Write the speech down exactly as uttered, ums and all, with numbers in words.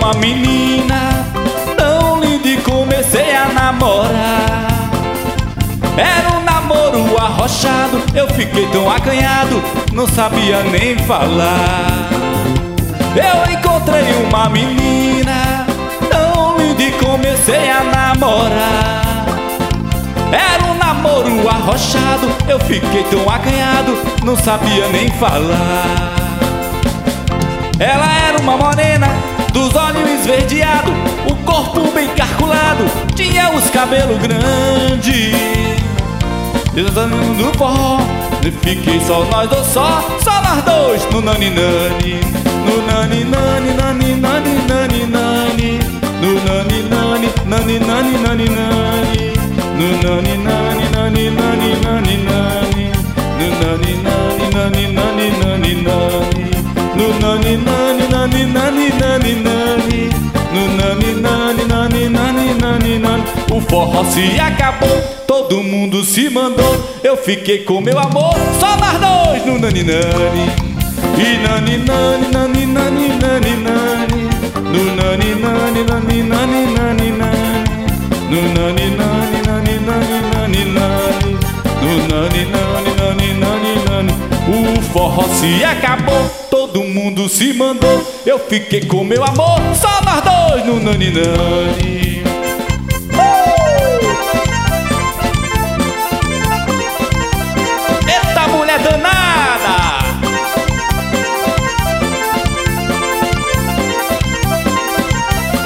uma menina tão linda e comecei a namorar. Era um namoro arrochado, eu fiquei tão acanhado, não sabia nem falar. Eu encontrei uma menina tão linda e comecei a namorar. Era um namoro arrochado, eu fiquei tão acanhado, não sabia nem falar. Ela era uma morena, dos olhos esverdeados, o corpo bem carculado, tinha os cabelos grandes. No forró, fiquei só nós dois, só, só nós dois no nani nani. No nani nani nani nani nani nani. No nani nani nani nani nani nani. No nani nani nani nani nani nani. No nani nani nani nani nani nani. No nani nani nani nani nani nani. No nani nani nani nani nani nani. O forró se acabou, todo mundo se mandou, eu fiquei com meu amor, só nós dois no nani nani. E nani nani nani nani nani nani. No nani nani nani nani nani nani. No nani nani nani nani nani nani. No nani nani nani nani nani. O forró se acabou, todo mundo se mandou, eu fiquei com meu amor, só nós dois no nani nani.